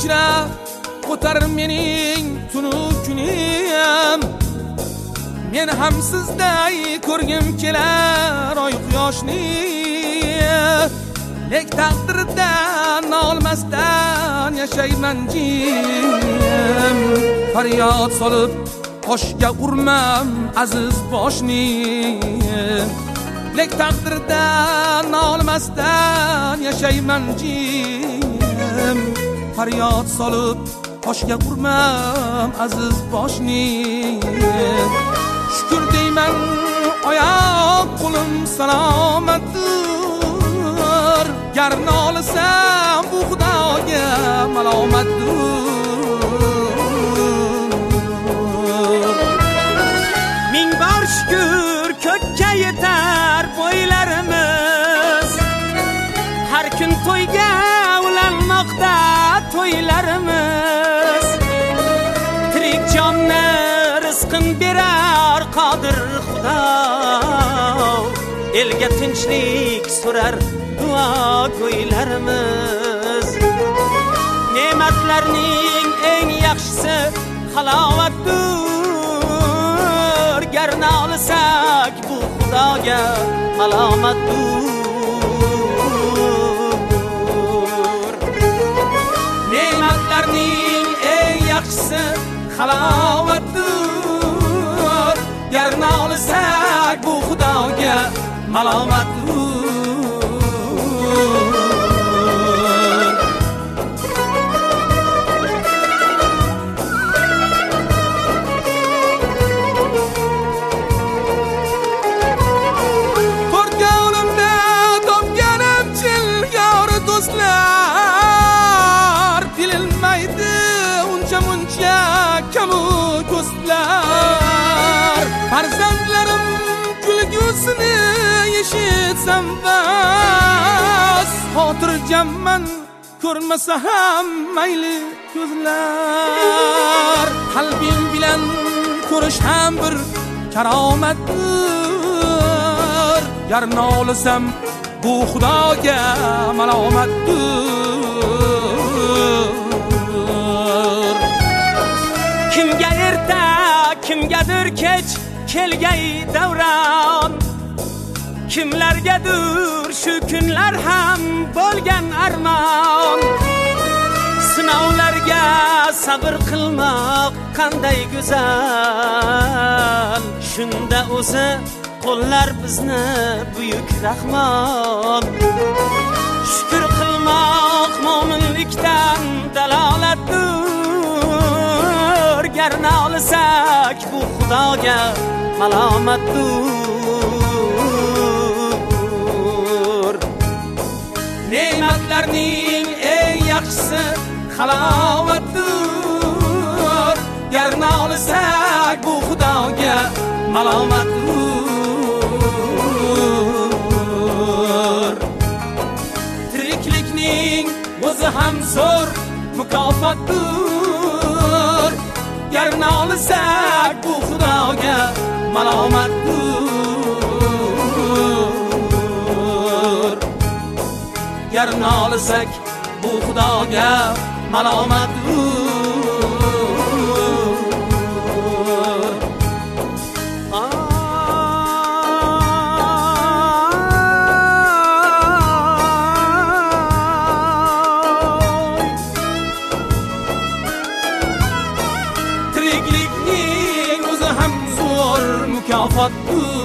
ko'nglingda ko'tar mening tunu kunim. Men ham sizday ko'rgim kelar oy quyoshni. Lek taqdirdan olmasdan yashayman jim. Faryod solib qoshga urmam aziz boshni. Lek taqdirdan olmasdan yashayman jim. Faryod solib qoshga urmam aziz boshni. Shukr deyman oyoq qo'lim salomatdir. Gar nolisam bu Xudoga malomatdir. Ming bor shukr ko'kka yetar bo'ylarimiz. Har kun to'yga ulanmoqda to'ylarimiz. Tirik jonni rizqin berar qodir Xudo. Elga tinchlik so'rar duo go'ylarimiz. Ne'matlarning eng yaxshisi halovatdir. Gar nolisak bu Xudoga malomatdir. Ne'matlarning eng yaxshisi halovatdir. Gar nolisak bu Xudoga malomatdir. Ko'rganimda topganim chilyor do'stlar. Bililmaydi uncha muncha kamu ko'zlar. Farzandlarim kulgusini eshitsam bas. Xotirjamman ko'rmasa ham mayli ko'zlar. Qalbim bilan ko'rish ham bir karomatdir. Gar nolisam bu Xudoga malomatdir. Kimga erta, kimgadir kech kelgay davron. Kimlargadir shu kunlar ham bo'lgan armon. Sinovlarga sabr qilmoq qanday go'zal. Shunda o'zi qo'llar bizni buyuk Rahmon. Shukr qilmoq mo'minlikdan dalolatdir. Gar nolisak bu Xudoga malomatdir. Ne'matlarning eng yaxshisi halovatdir. Gar nolisak bu Xudoga malomatdir. Tiriklikning o'zi ham zo'r mukofotdir. Gar nolisak bu Xudoga malomatdir. Gar nolisak bu Xudoga malomatdir. Tiriklikning o'zi ham zo'r mukofotdir.